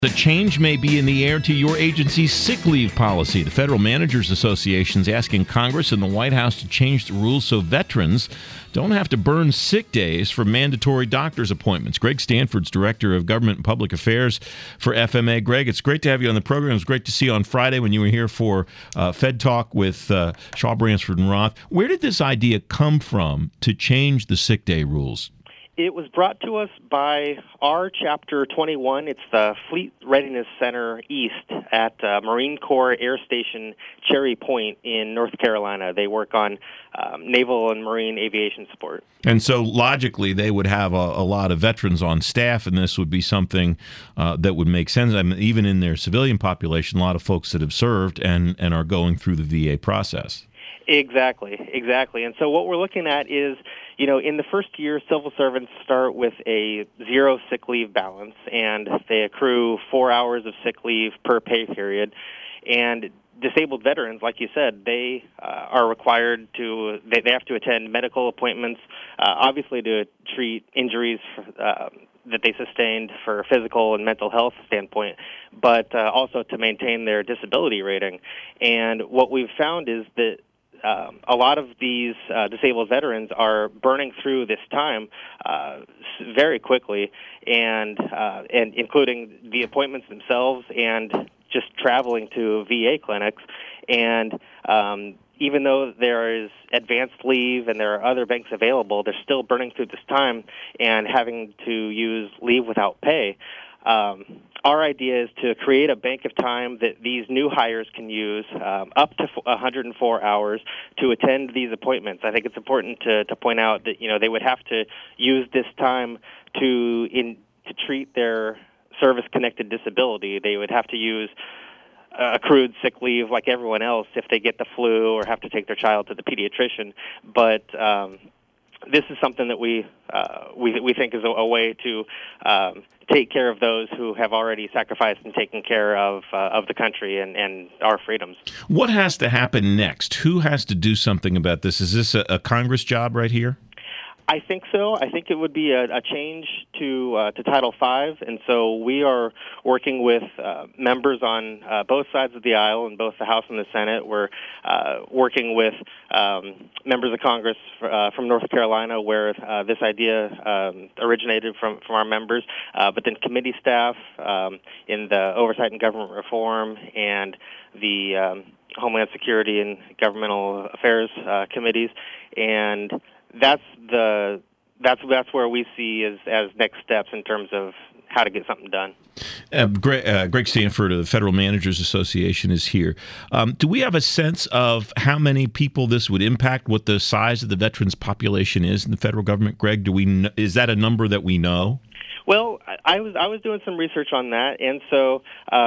The change may be in the air to your agency's sick leave policy. The Federal Managers Association is asking Congress and the White House to change the rules so veterans don't have to burn sick days for mandatory doctor's appointments. Greg Stanford's Director of Government and Public Affairs for FMA. Greg, it's great to have you on the program. It was great to see you on Friday when you were here for Fed Talk with Shaw, Bransford, and Roth. Where did this idea come from to change the sick day rules? It was brought to us by our Chapter 21. It's the Fleet Readiness Center East at Marine Corps Air Station Cherry Point in North Carolina. They work on naval and marine aviation support. And so logically, they would have a lot of veterans on staff, and this would be something that would make sense. I mean, even in their civilian population, a lot of folks that have served and are going through the VA process. Exactly. And so what we're looking at is, in the first year, civil servants start with a 0 sick leave balance, and they accrue 4 hours of sick leave per pay period. And disabled veterans, like you said, they are required to, they have to attend medical appointments, obviously to treat injuries that they sustained for a physical and mental health standpoint, but also to maintain their disability rating. And what we've found is that a lot of these disabled veterans are burning through this time very quickly, and including the appointments themselves and just traveling to VA clinics. And even though there is advanced leave and there are other banks available, they're still burning through this time and having to use leave without pay. Our idea is to create a bank of time that these new hires can use up to 104 hours to attend these appointments. I think it's important to point out that they would have to use this time to treat their service-connected disability. They would have to use accrued sick leave like everyone else if they get the flu or have to take their child to the pediatrician. But this is something that we think is a way to take care of those who have already sacrificed and taken care of the country and our freedoms. What has to happen next? Who has to do something about this? Is this a Congress job right here? I think so. I think it would be a change to Title V, and so we are working with members on both sides of the aisle in both the House and the Senate. We're working with members of Congress from North Carolina, where this idea originated from our members, but then committee staff in the Oversight and Government Reform and the Homeland Security and Governmental Affairs committees, and that's where we see as next steps in terms of how to get something done. Greg Stanford of the Federal Managers Association is here. Do we have a sense of how many people this would impact, what the size of the veterans population is in the federal government? Greg, is that a number that we know? Well, I was doing some research on that, and so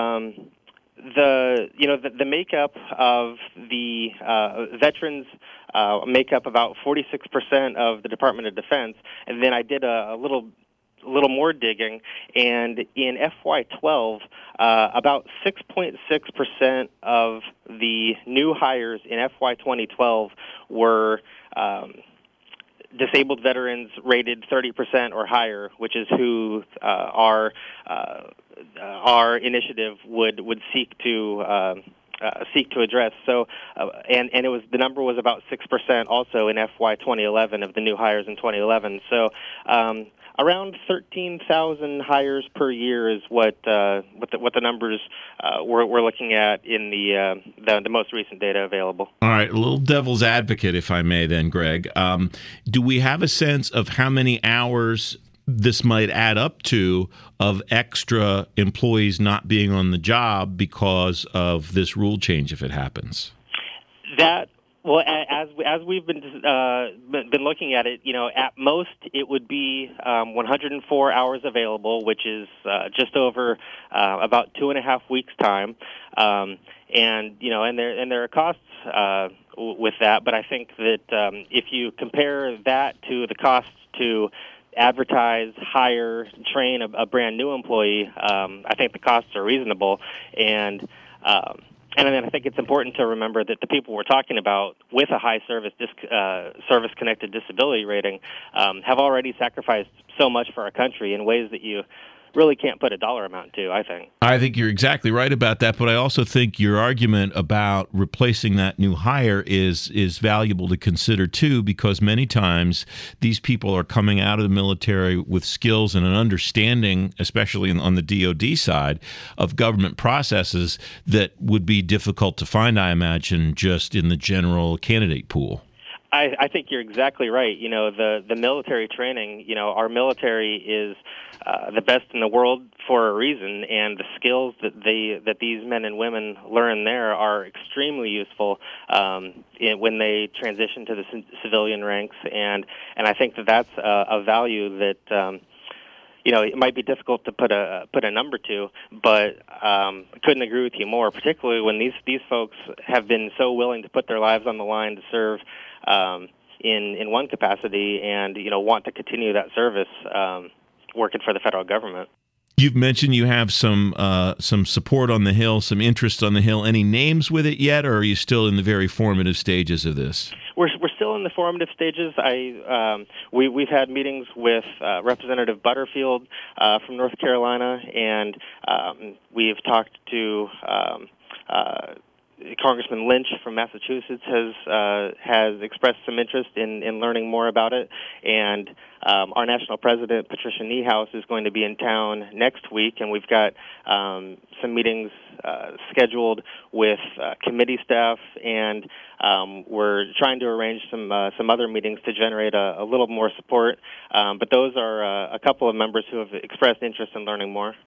the makeup of the veterans make up about 46% of the Department of Defense, and then I did a little more digging, and in FY12, about 6.6% of the new hires in FY 2012 were disabled veterans rated 30% or higher, which is who our initiative would seek to address. So, and the number was about 6% also in FY 2011 of the new hires in 2011. So, around 13,000 hires per year is what the numbers we're looking at in the most recent data available. All right, a little devil's advocate, if I may, then, Greg. Do we have a sense of how many hours this might add up to of extra employees not being on the job because of this rule change if it happens? Well, as we've been looking at it, at most it would be 104 hours available, which is just over about 2.5 weeks' time, and there are costs with that. But I think that if you compare that to the costs to advertise, hire, train a brand new employee, I think the costs are reasonable, and then I think it's important to remember that the people we're talking about with a high service-connected disability rating have already sacrificed so much for our country in ways that you really can't put a dollar amount to, I think. I think you're exactly right about that, but I also think your argument about replacing that new hire is valuable to consider too, because many times these people are coming out of the military with skills and an understanding, especially on the DoD side, of government processes that would be difficult to find, I imagine, just in the general candidate pool. I think you're exactly right. The military training, our military is the best in the world for a reason, and the skills that these men and women learn there are extremely useful when they transition to the civilian ranks, and I think that's a value that it might be difficult to put a number to, but I couldn't agree with you more. Particularly when these folks have been so willing to put their lives on the line to serve in one capacity, and want to continue that service working for the federal government. You've mentioned you have some support on the Hill, some interest on the Hill. Any names with it yet, or are you still in the very formative stages of this? We're still in the formative stages. We've had meetings with Representative Butterfield from North Carolina, and we've talked to Congressman Lynch from Massachusetts has expressed some interest in learning more about it, and our national president, Patricia Niehaus, is going to be in town next week, and we've got some meetings scheduled with committee staff, and we're trying to arrange some other meetings to generate a little more support. But those are a couple of members who have expressed interest in learning more.